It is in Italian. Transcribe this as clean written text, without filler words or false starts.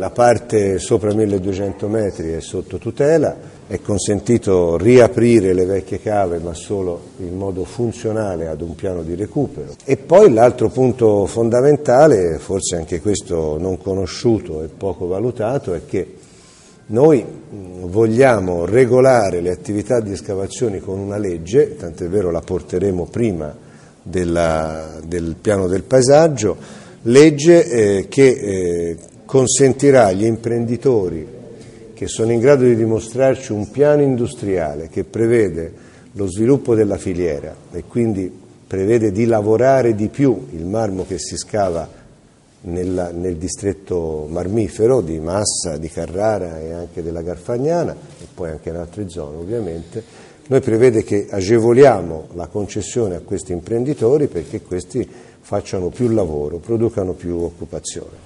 la parte sopra 1200 metri è sotto tutela, è consentito riaprire le vecchie cave ma solo in modo funzionale ad un piano di recupero. E poi l'altro punto fondamentale, forse anche questo non conosciuto e poco valutato, è che noi vogliamo regolare le attività di escavazione con una legge, tant'è vero la porteremo prima del piano del paesaggio, legge che consentirà agli imprenditori che sono in grado di dimostrarci un piano industriale che prevede lo sviluppo della filiera e quindi prevede di lavorare di più il marmo che si scava nel distretto marmifero di Massa, di Carrara e anche della Garfagnana e poi anche in altre zone ovviamente. Noi prevede che agevoliamo la concessione a questi imprenditori perché questi facciano più lavoro, producano più occupazione.